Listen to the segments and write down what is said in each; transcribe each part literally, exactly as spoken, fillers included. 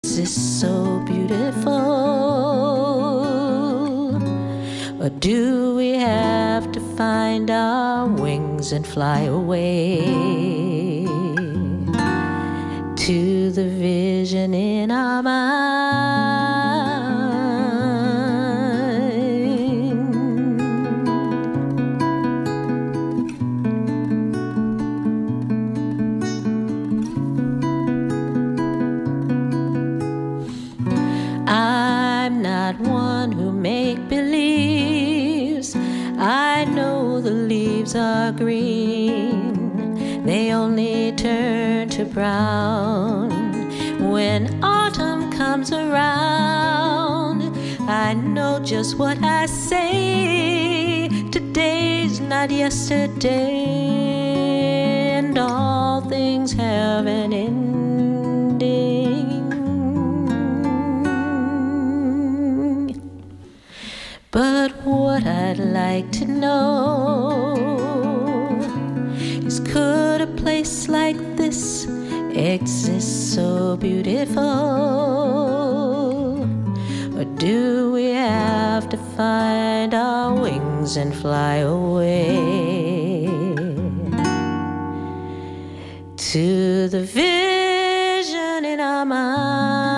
is so beautiful? Or do we have to find our wings and fly away to the vision in our mind? I'm not one who make believes. I know the leaves are green. They only turn to brown when autumn comes around. I know just what I say. Today's not yesterday, and all things have an ending. But what I'd like to know is, could a place like this exist so beautiful? Or do we have to find our wings and fly away to the vision in our mind?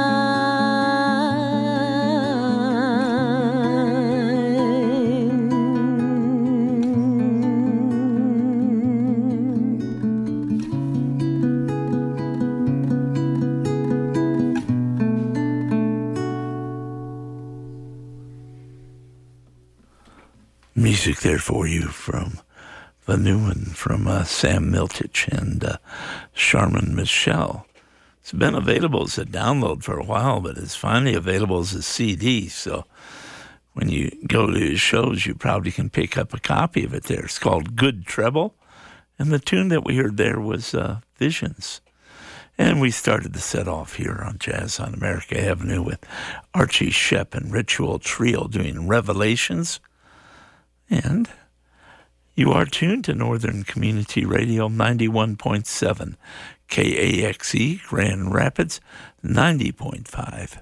Music there for you from the new one from uh, Sam Miltich and uh, Charmin Michelle. It's been available as a download for a while, but it's finally available as a C D. So when you go to his shows, you probably can pick up a copy of it there. It's called Good Treble, and the tune that we heard there was uh, Visions. And we started the set off here on Jazz on America Avenue with Archie Shepp and Ritual Trio doing Revelations. And you are tuned to Northern Community Radio ninety-one point seven, K A X E, Grand Rapids, ninety point five,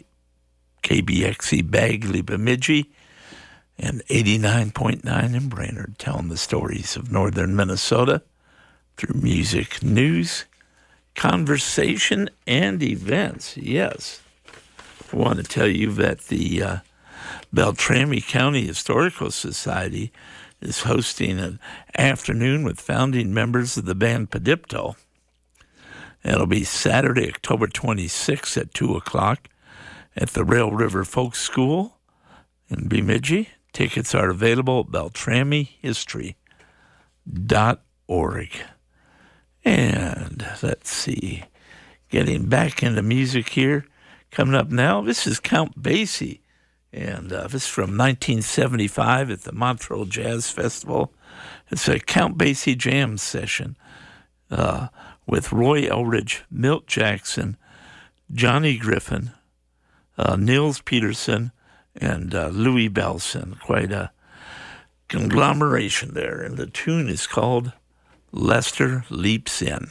K B X E, Bagley, Bemidji, and eighty-nine point nine in Brainerd, telling the stories of northern Minnesota through music, news, conversation, and events. Yes, I want to tell you that the uh, Beltrami County Historical Society is hosting an afternoon with founding members of the band Padipto. It'll be Saturday, October twenty-sixth at two o'clock at the Rail River Folk School in Bemidji. Tickets are available at beltrami history dot org. And let's see, getting back into music here. Coming up now, this is Count Basie. And uh, this is from nineteen seventy-five at the Montreux Jazz Festival. It's a Count Basie jam session uh, with Roy Eldridge, Milt Jackson, Johnny Griffin, uh, Nils Peterson, and uh, Louis Bellson. Quite a conglomeration there. And the tune is called Lester Leaps In.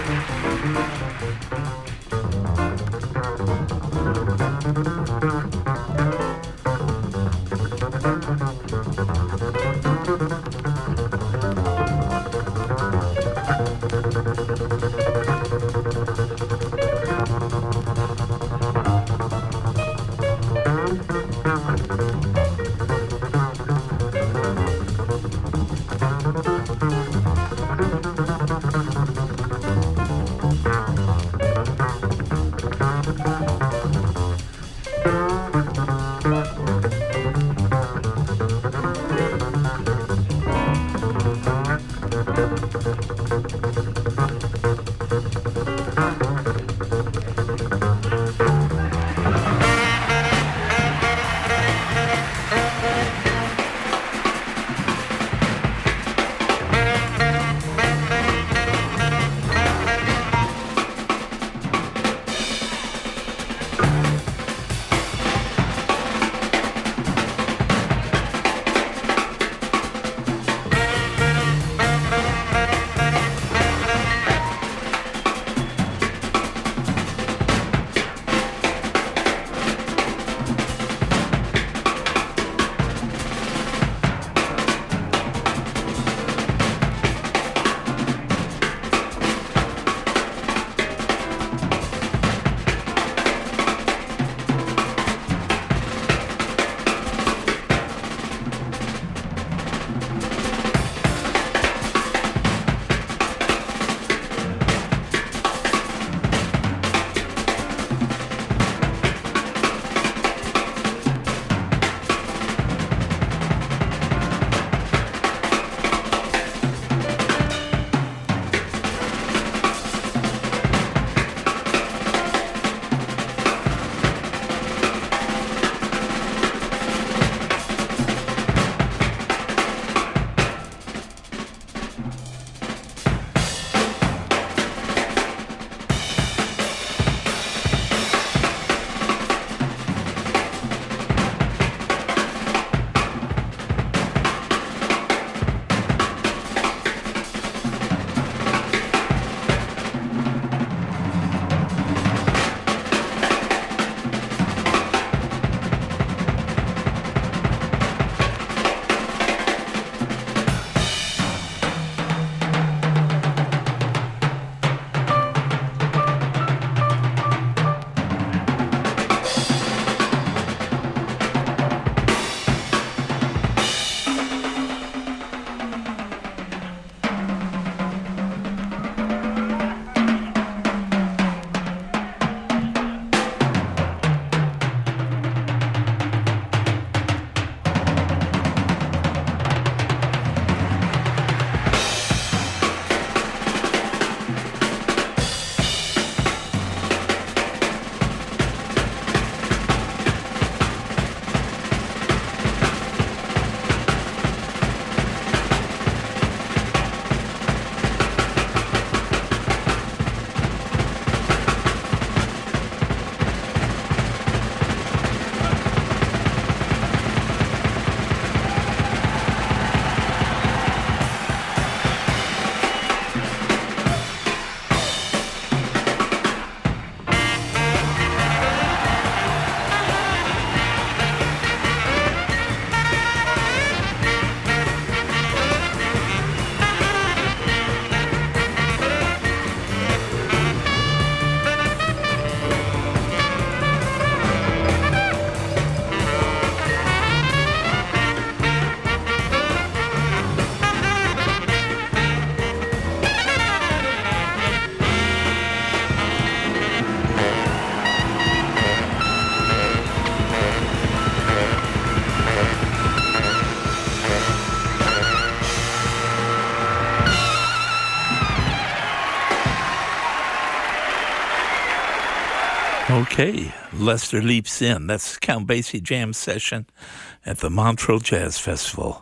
Okay, Lester Leaps In. That's Count Basie Jam Session at the Montreux Jazz Festival,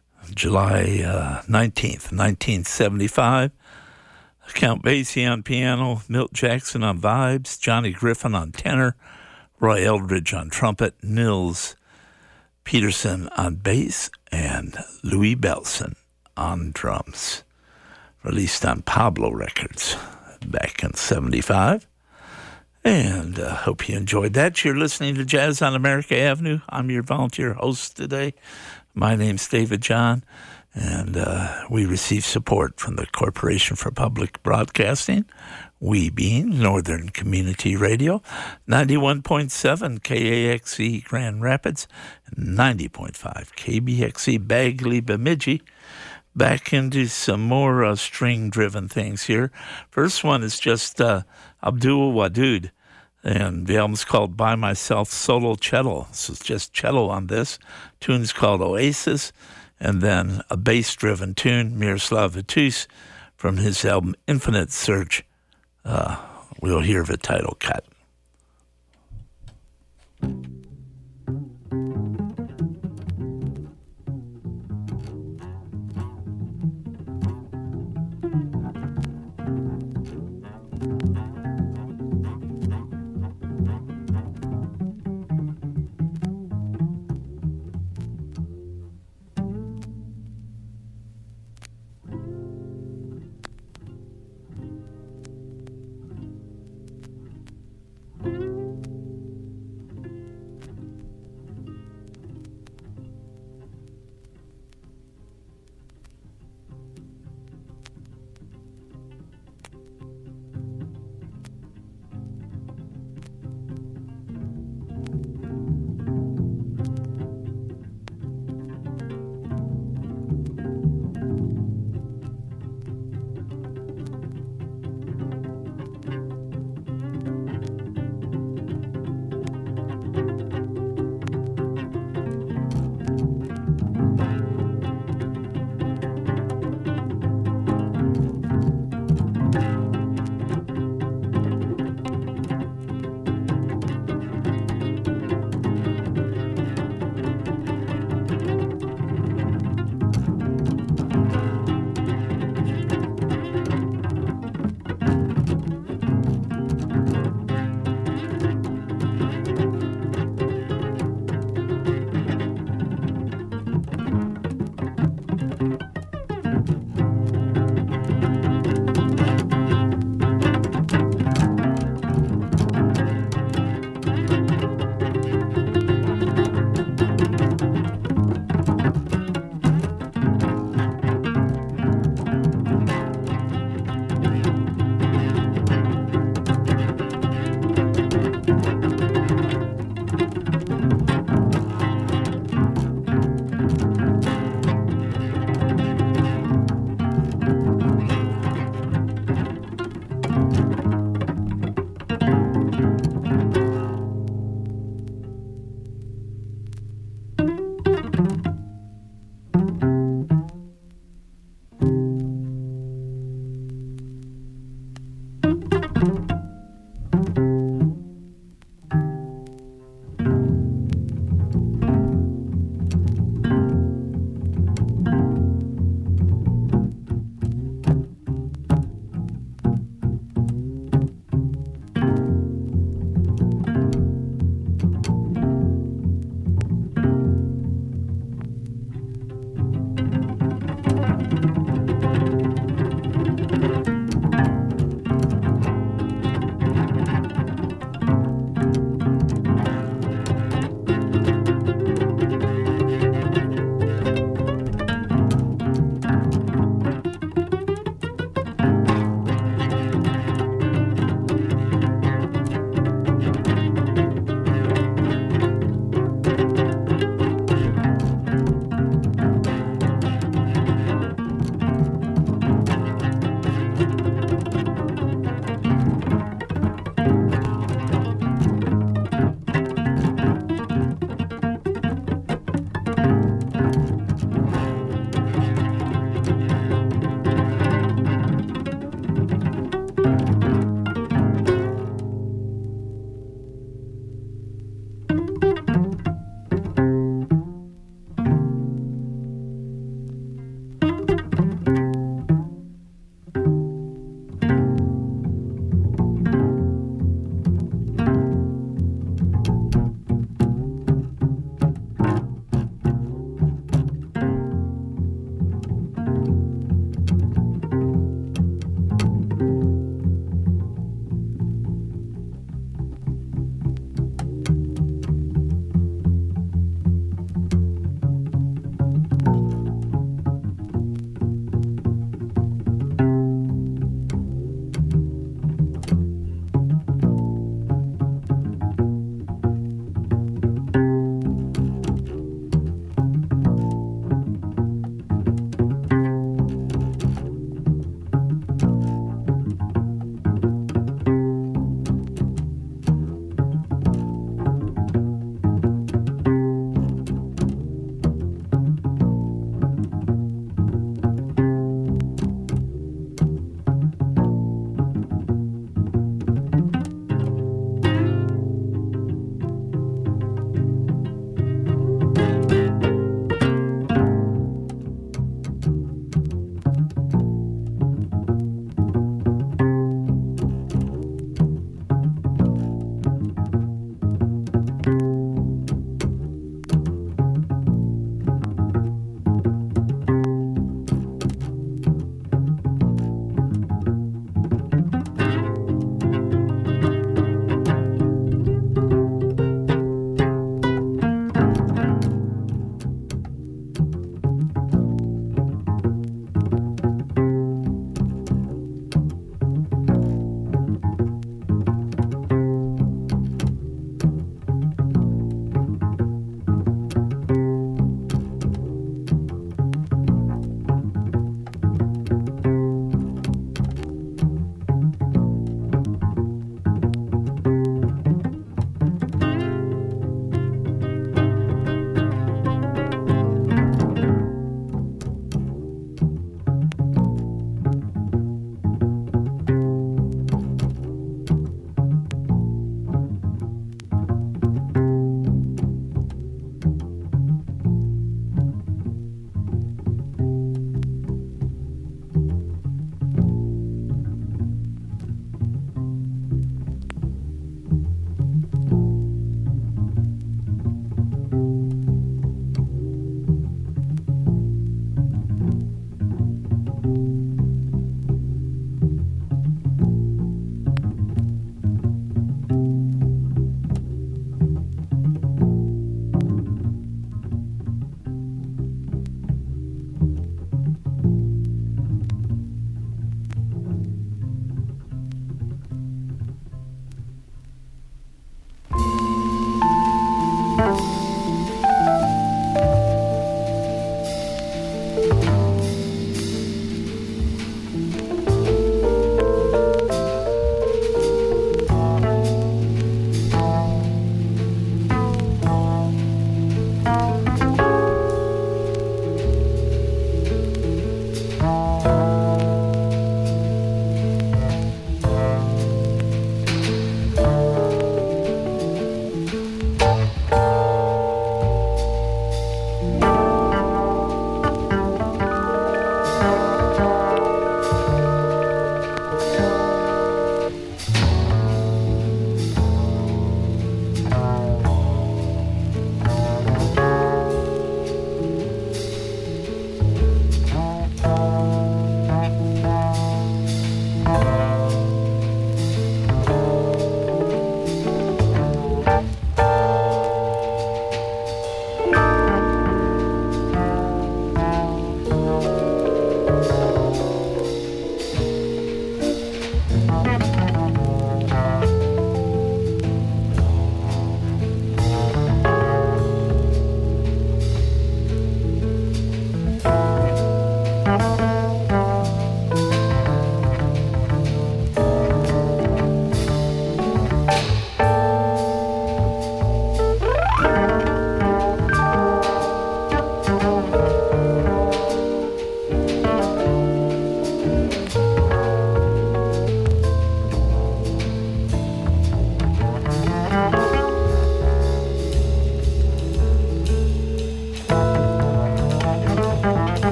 July uh, nineteenth, nineteen seventy-five. Count Basie on piano, Milt Jackson on vibes, Johnny Griffin on tenor, Roy Eldridge on trumpet, Nils Peterson on bass, and Louis Bellson on drums. Released on Pablo Records. back in seventy-five. And I uh, hope you enjoyed that. You're listening to Jazz on America Avenue. I'm your volunteer host today. My name's David John, and uh, we receive support from the Corporation for Public Broadcasting, we being Northern Community Radio, ninety-one point seven K A X E Grand Rapids, ninety point five K B X E Bagley Bemidji. Back into some more uh, string-driven things here. First one is just uh, Abdul Wadud, and the album's called By Myself Solo Cello. So it's just cello on this. Tune's called Oasis, and then a bass-driven tune, Miroslav Vitous, from his album Infinite Search. Uh, we'll hear the title cut.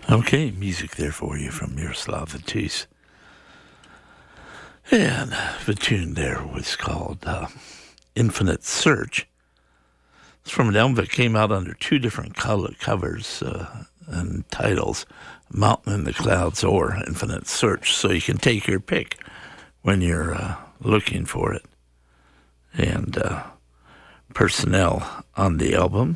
Okay, music there for you from Miroslav Vitouš. And the tune there was called uh, Infinite Search. It's from an album that came out under two different color covers uh, and titles, Mountain in the Clouds or Infinite Search, so you can take your pick when you're uh, looking for it. And uh, personnel on the album,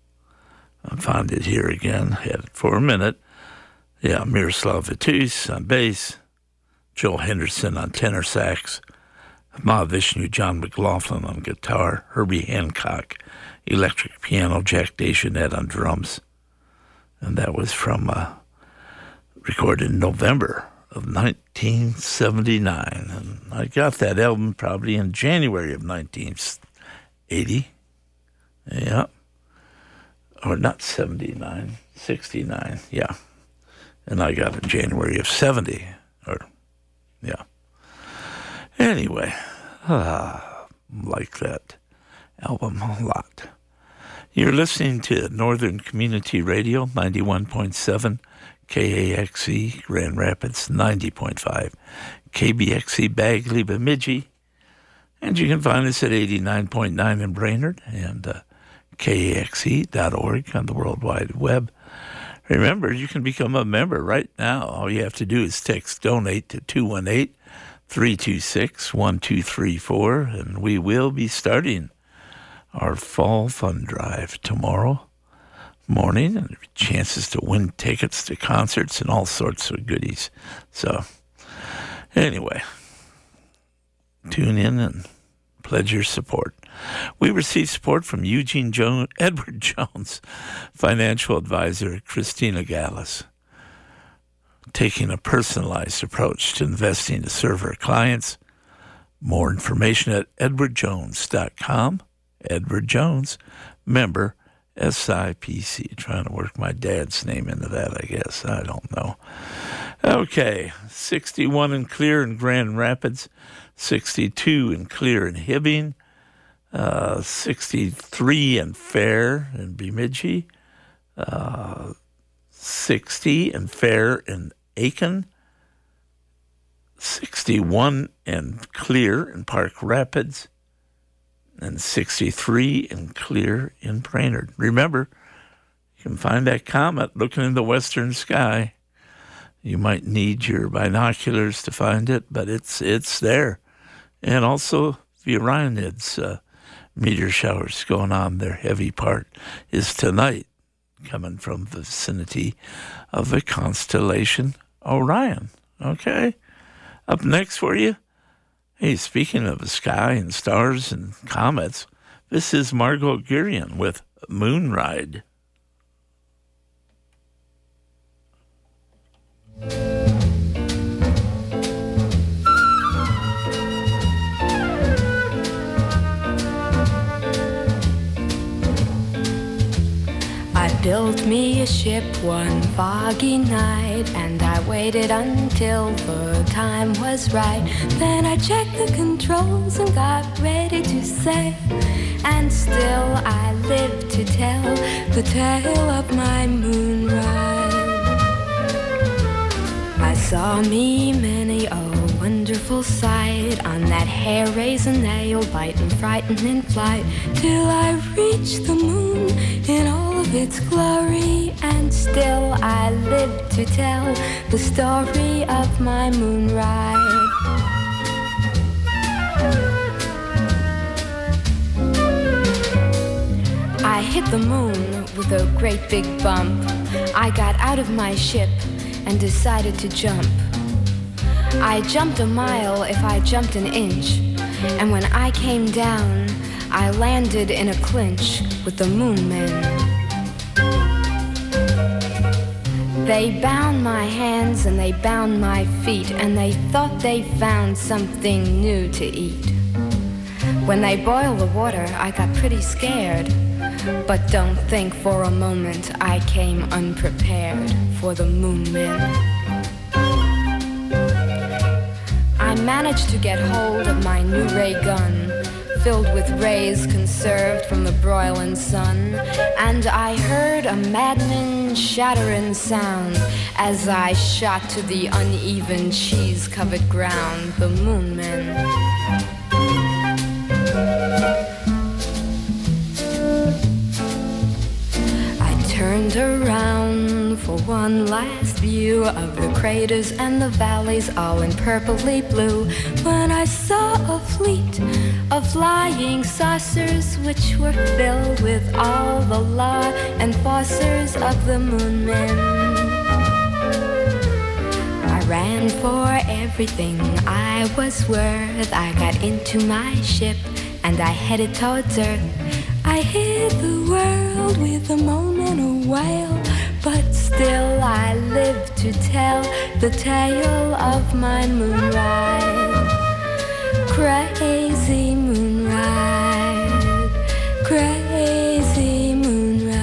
I found it here again, had it for a minute. Yeah, Miroslav Vitouš on bass, Joel Henderson on tenor sax, Mahavishnu John McLaughlin on guitar, Herbie Hancock, electric piano, Jack DeJohnette on drums. And that was from, uh, recorded in November of nineteen seventy-nine. And I got that album probably in January of nineteen eighty. Yeah. Or not seventy-nine, sixty-nine, yeah. And I got it in January of seventy, or, yeah. Anyway, uh, like that album a lot. You're listening to Northern Community Radio, ninety-one point seven, K A X E, Grand Rapids, ninety point five, K B X E, Bagley, Bemidji, and you can find us at eighty-nine point nine in Brainerd, and uh, K A X E dot org on the World Wide Web. Remember, you can become a member right now. All you have to do is text donate to two one eight, three two six, one two three four, and we will be starting our fall fund drive tomorrow morning, and chances to win tickets to concerts and all sorts of goodies. So, anyway, tune in and pledge your support. We receive support from Eugene jo- Edward Jones, financial advisor at Christina Gallus, taking a personalized approach to investing to serve our clients. More information at edward jones dot com. Edward Jones, member S I P C. Trying to work my dad's name into that, I guess. I don't know. Okay, sixty-one and clear in Grand Rapids, sixty-two and clear in Hibbing, uh, sixty-three and fair in Bemidji, uh, sixty and fair in Aiken, sixty-one and clear in Park Rapids, and sixty-three and clear in Brainerd. Remember, you can find that comet looking in the western sky. You might need your binoculars to find it, but it's it's there. And also the Orionids uh, meteor showers going on. Their heavy part is tonight, coming from the vicinity of the constellation Orion. Okay? Up next for you, hey, speaking of the sky and stars and comets, this is Margot Gurian with Moonride. I built me a ship one foggy night, and I waited until the time was right. Then I checked the controls and got ready to sail, and still I live to tell the tale of my moon ride. I saw me many a wonderful sight on that hair-raising, nail-biting, frightening flight, till I reached the moon in all of its glory, and still I live to tell the story of my moon ride. I hit the moon with a great big bump. I got out of my ship and decided to jump. I jumped a mile if I jumped an inch, and when I came down, I landed in a clinch with the moon men. They bound my hands and they bound my feet, and they thought they found something new to eat. When they boiled the water, I got pretty scared, but don't think for a moment I came unprepared for the moon men. I managed to get hold of my new ray gun, filled with rays conserved from the broiling sun. And I heard a maddening, shattering sound as I shot to the uneven, cheese-covered ground, the moon men. Turned around for one last view of the craters and the valleys all in purpley blue, when I saw a fleet of flying saucers which were filled with all the law enforcers of the moon men. I ran for everything I was worth. I got into my ship and I headed towards Earth. I hit the world with a moan and a wail, but still I live to tell the tale of my moonride. Crazy moonride, crazy moonride.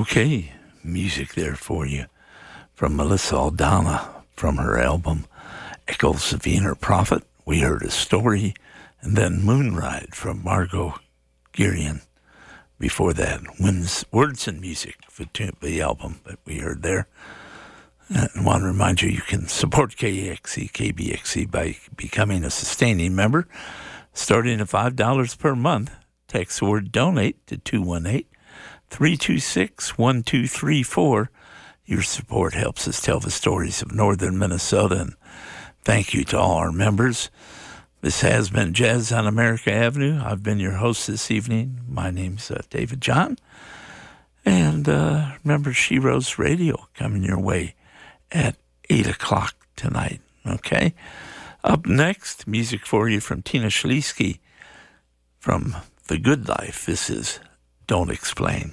Okay, music there for you from Melissa Aldana from her album Echoes of the Inner Prophet. We heard a story, and then Moonride from Margot Girian. Before that, Winds, Words and Music for the album that we heard there. And I want to remind you, you can support K A X E, K B X E by becoming a sustaining member, starting at five dollars per month. Text the word DONATE to two one eight, three two six, one two three four. Your support helps us tell the stories of northern Minnesota, and thank you to all our members. This has been Jazz on America Avenue. I've been your host this evening. My name's uh, David John. And uh, remember, She Rose Radio coming your way at eight o'clock tonight, okay? Up next, music for you from Tina Schliesky from The Good Life. This is Don't Explain.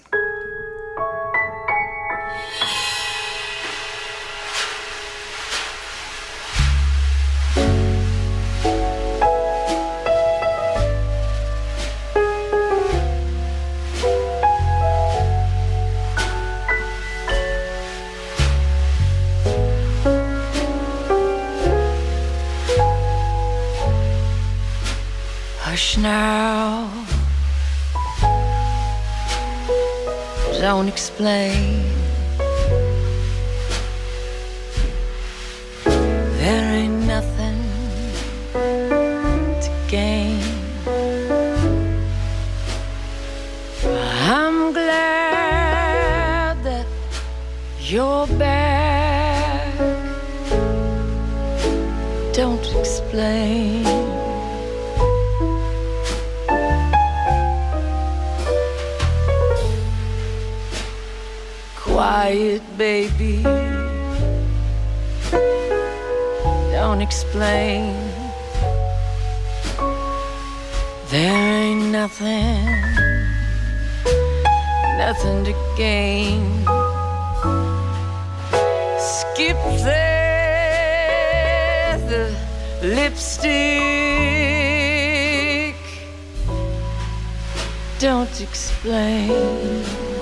Hush now, don't explain. There ain't nothing to gain. I'm glad that you're back. Don't explain. Quiet, baby, don't explain. There ain't nothing, nothing to gain. Skip there, the lipstick, don't explain.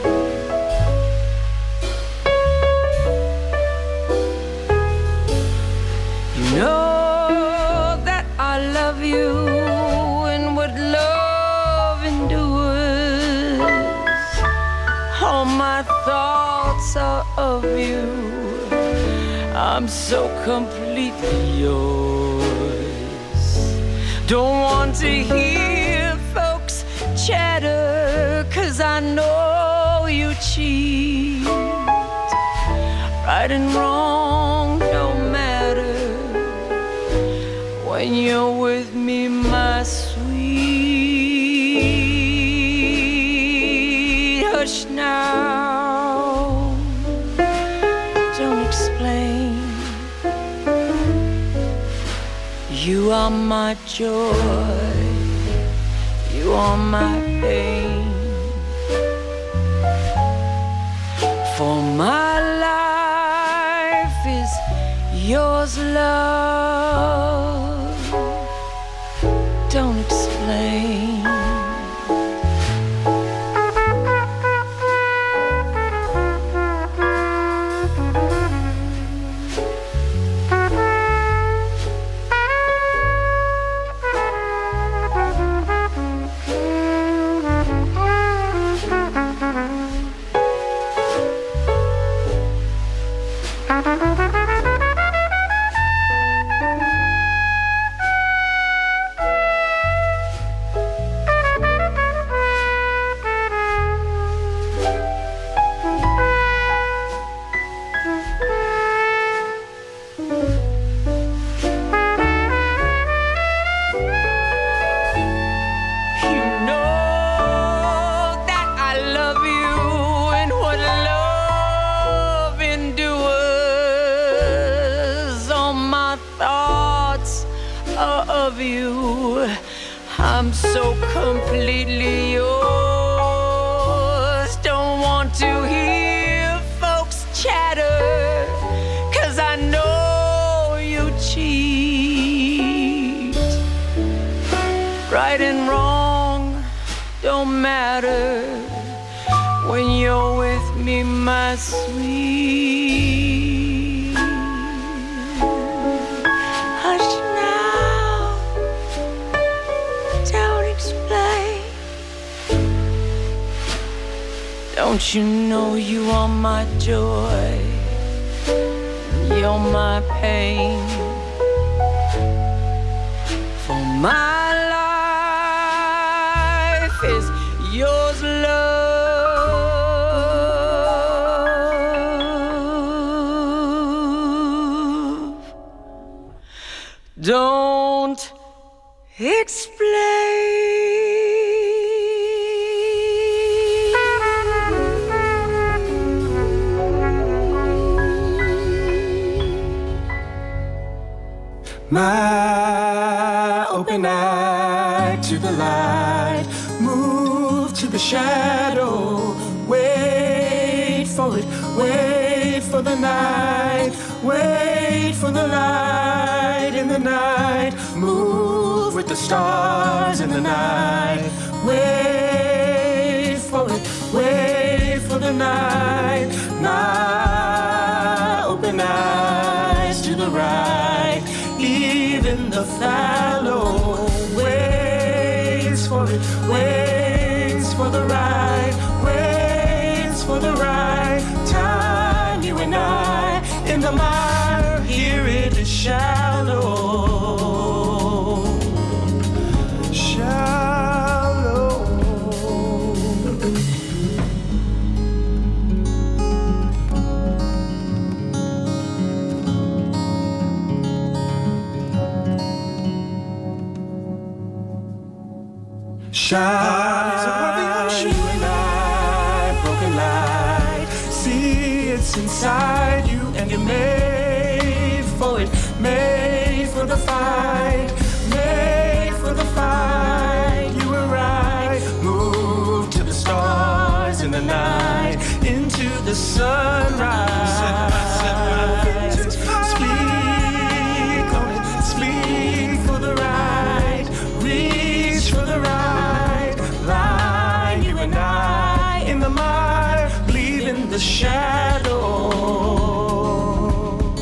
Know that I love you and what love endures. All my thoughts are of you. I'm so completely yours. Don't want to hear folks chatter, 'cause I know you cheat. Right and wrong don't matter when you're with me, my sweet. Hush now, don't explain. You are my joy, you are my pain. For my life is yours, love. Don't explain. I'm so completely yours. Don't want to hear folks chatter, 'cause I know you cheat. Right and wrong don't matter when you're with me, my sweet. Hush now, don't explain. Don't you know you are my joy, you're my pain. For my life is yours, love. Don't explain. My open eye to the light, move to the shadow, wait for it, wait for the night, wait for the light in the night, move with the stars in the night, wait for it, wait for the night. My open eyes to the right, even the fallow waits for it, waits for the right, waits for the right time. You and I in the mire, here it is shallow, shallow. Shine, you and I, broken light. See it's inside you, and you're made for it, made for the fight, made for the fight. You were right. Move to the stars in the night, into the sunrise. Speak on it, speak for the right, reach for the right. Line, you and I in the mire, bleed in the shadows.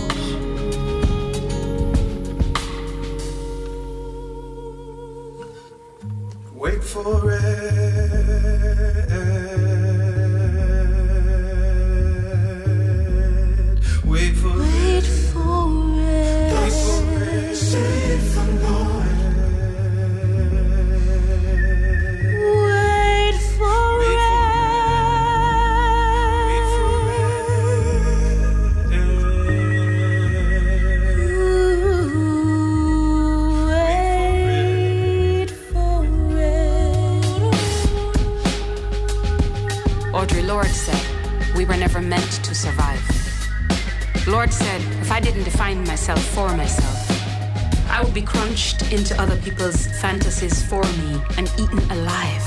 Wait for it. Wait for Wait it. for it. Wait for it. Say it for Lord. Lord said, we were never meant to survive. Lord said, if I didn't define myself for myself, I would be crunched into other people's fantasies for me and eaten alive.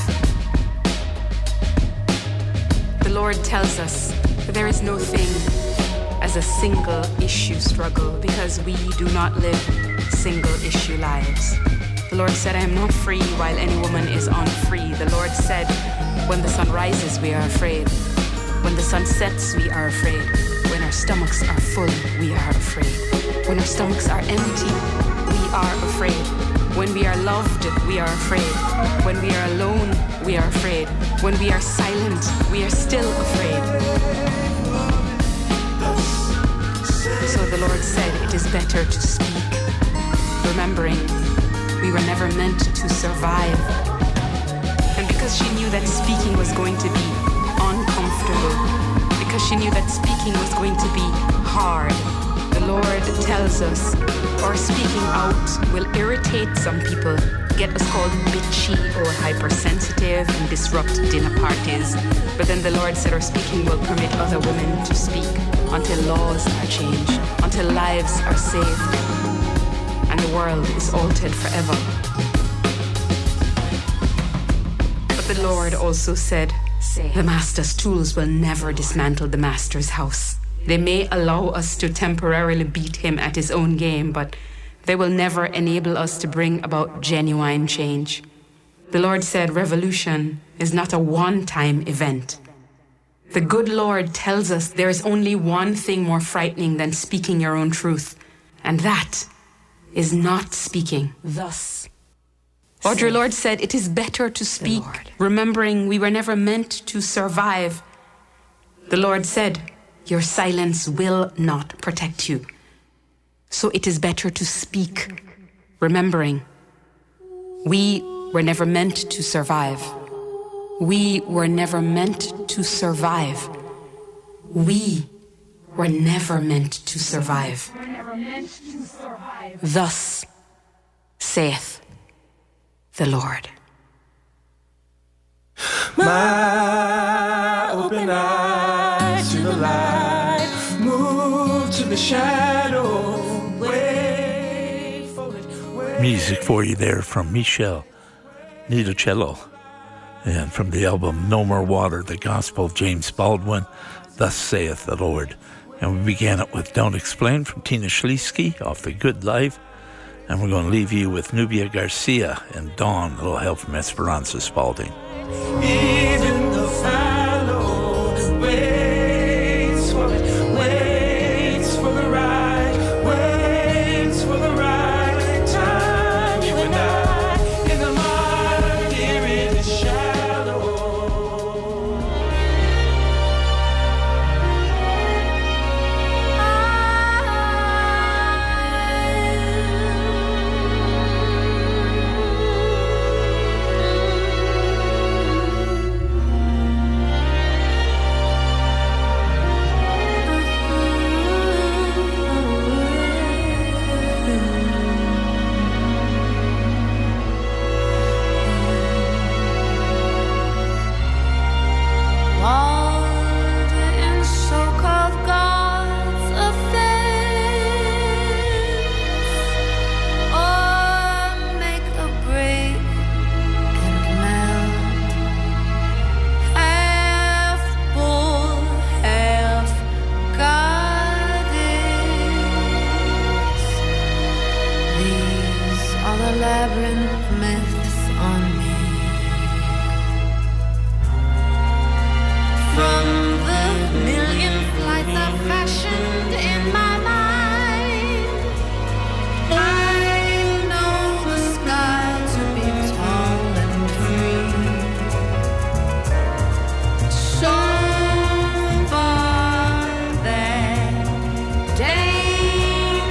The Lord tells us that there is no thing as a single issue struggle because we do not live single issue lives. The Lord said, I am not free while any woman is unfree. The Lord said, when the sun rises, we are afraid. When the sun sets, we are afraid. When our stomachs are full, we are afraid. When our stomachs are empty, we are afraid. When we are loved, we are afraid. When we are alone, we are afraid. When we are silent, we are still afraid. So the Lord said, it is better to speak, remembering we were never meant to survive. And because she knew that speaking was going to be uncomfortable, because she knew that speaking was going to be hard, the Lord tells us, our speaking out will irritate some people, get us called bitchy or hypersensitive and disrupt dinner parties. But then the Lord said our speaking will permit other women to speak until laws are changed, until lives are saved, and the world is altered forever. But the Lord also said, the master's tools will never dismantle the master's house. They may allow us to temporarily beat him at his own game, but they will never enable us to bring about genuine change. The Lord said revolution is not a one-time event. The good Lord tells us there is only one thing more frightening than speaking your own truth, and that is not speaking. Thus, Audre Lorde said, it is better to speak, remembering we were never meant to survive. The Lord said, your silence will not protect you. So it is better to speak, remembering we were never meant to survive. We were never meant to survive. We were never meant to survive. Thus saith the Lord. My open eyes to the light, move to the shadow, wait for it. Wait. Music for you there from Michel Nidocello. And from the album No More Water, the Gospel of James Baldwin, Thus Saith the Lord. And we began it with Don't Explain from Tina Schliesky off The Good Life. And we're going to leave you with Nubia Garcia and Dawn, a little help from Esperanza Spalding. Even the fallow waits for it, waits for the right, waits for the right time. You and I in the mud, here in the shadow. Labyrinth